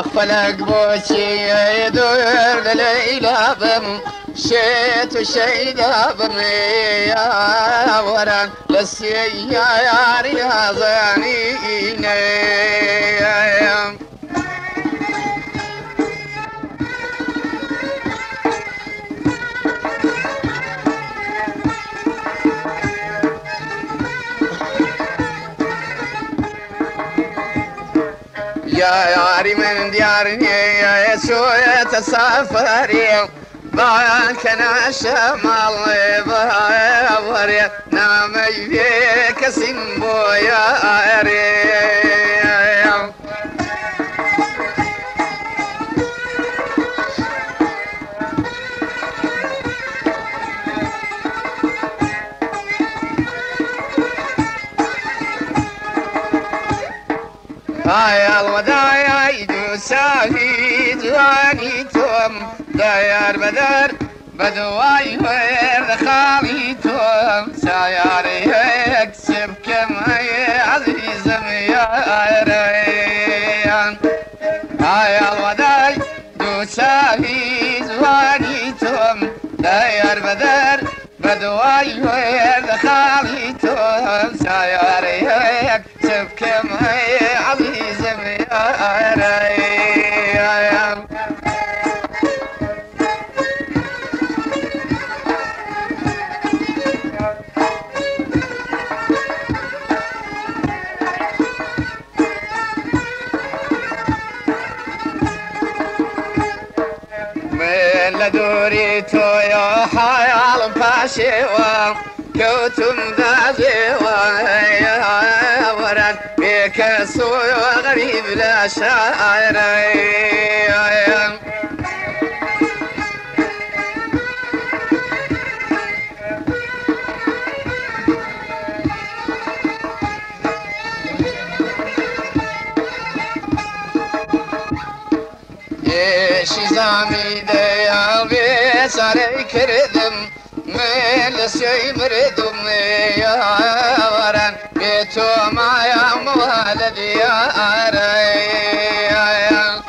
خلق بوشي دور ليلى بم شيت وشيدا بم يا وران للسيار يا زانين يا ياري من ديارني يا يسوع تسافري باك انا شمال بوري نامي فيك سنبو يا ريم هاي الوداع يدو ساهي جواني توم داير بدر بدواي وير خالي توم سايار يكسب كما عزيزم يا ريان هاي الوداع يدو ساهي جواني توم داير بدر بدواي وير خالي توم سايار يكسب كما عزيزم يا ريان من لدوري تويا حيال فاشيوا كوتم دازيوا يا ورد بك سويا غريب لا شاعر شیزامی دیا بی سری کردم میل سی مردم یا ورن بی تو مایا موالد یا ریا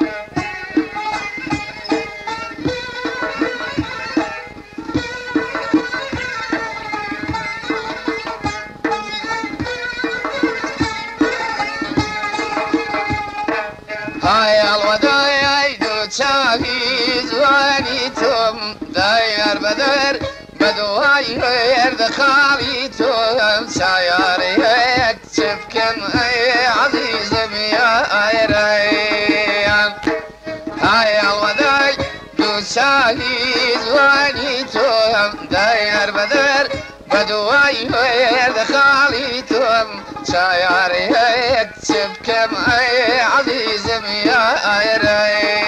های الوداع شاهي زواني توم داير بدر بدواي ويرد خالي توم سايار يكتب كم اي عزيز يا ريان هاي الوداع دو شاهي زواني توم داير بدر بدواي ويرد خالي توم سايار يكتب كم اي عزيز يا ريان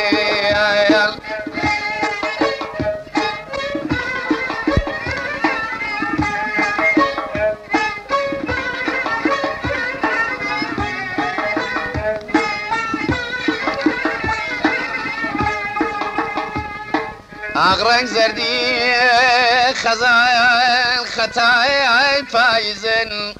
أغرق زردي خزايا خطايا فايزن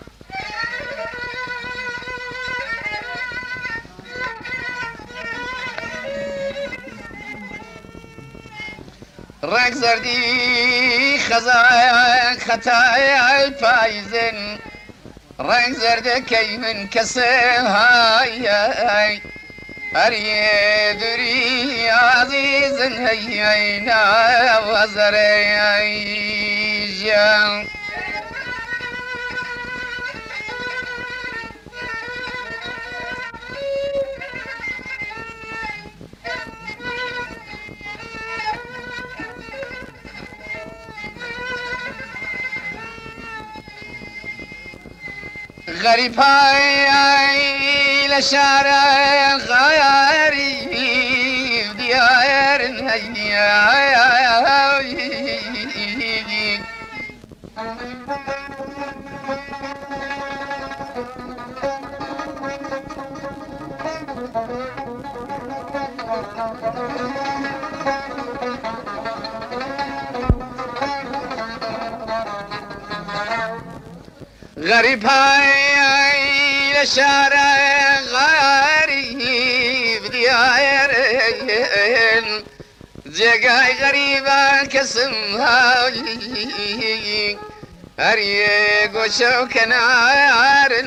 رق زردي خزايا خطايا فايزن رق زرد كي من كسهاي أريدري عزيز هينا وزريجا غريب هاي لشارع غريب ديار غريب هاي لشارع غريب ديار جێگای غەریبان کەسم هاوی هەریێ گۆچە و کەنارن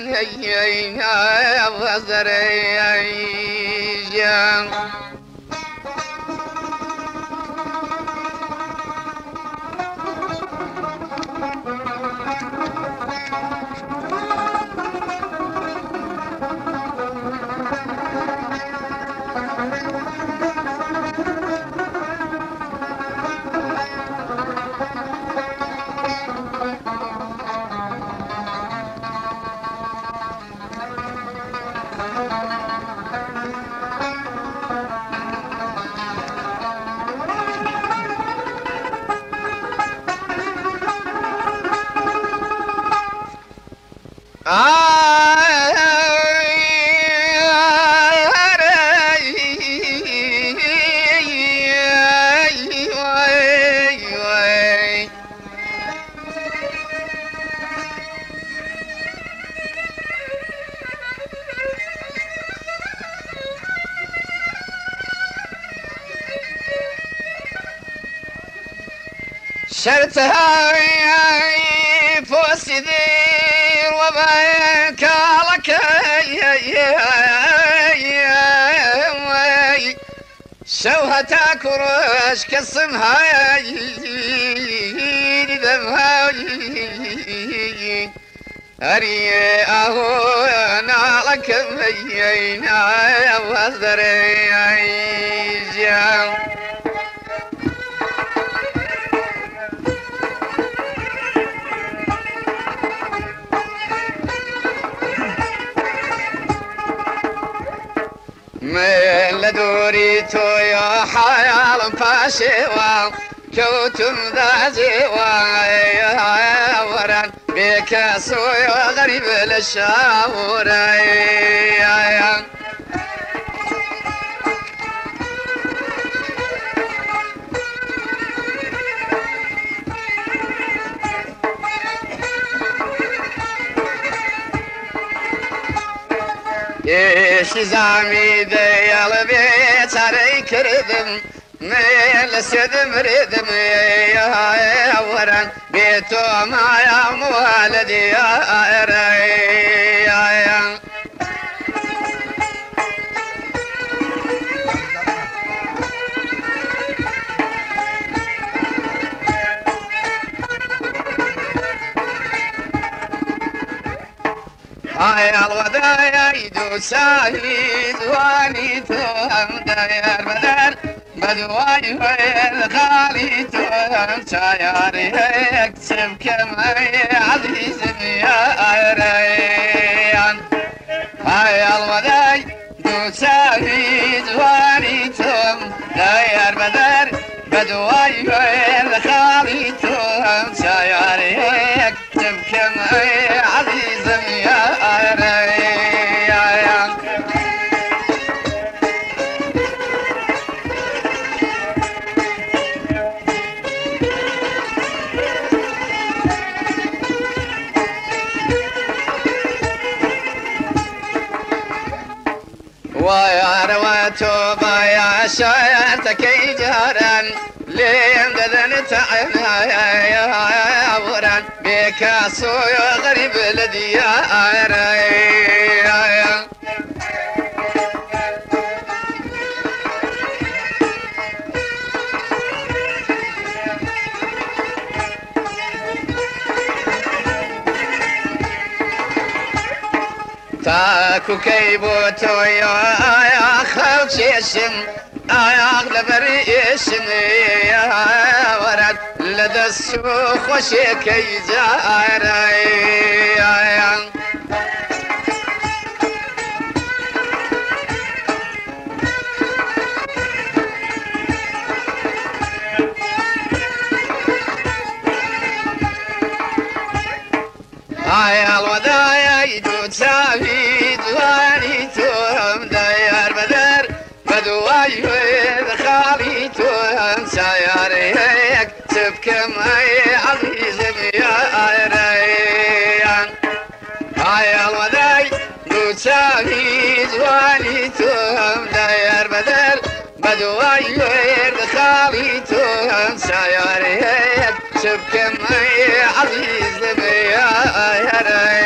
وەزەرەی ژیان شرتهاي فوسي دير وباك لك شوهتا كروش كسمها دمها هري اهو انا لك مينا وزري جام من لدوري تويا حيال فاشوا كوتم ذا زيوا وران بك سويا غريب للشاور إيش زعمي ديال بيت علي كردم ميل سدم ردم يا وران بيتو معايا موالدي يا ريا هاي الوداع يدو ساهي دواني توهم داير بدر بدواي ويل خالي توهم شاياري اكتب كما عزيز يا ريان هاي الوداع يدو ساهي دواني توهم داير بدر بدواي ويل خالي توهم شاياري اكتب كما عزيز يا ويا رواتو بايا شايرتك جهران لين دذن تعنا يا وران بكاسو يا غريب الذي يا تاكو كيبوتو يا خلشي اسم اغلب الرئيسم يا ورد لدى السوق وشيكي جاري هاي الوداع يدود سافي دواني توهم داير بدر بدواي ويد خالي توهم ساياري يكتب كما عزيز يا ريان هاي الوداع يدود سافي دواني توهم داير بدر بدواي ويد خالی تو سیاره شب که من عزیز میاره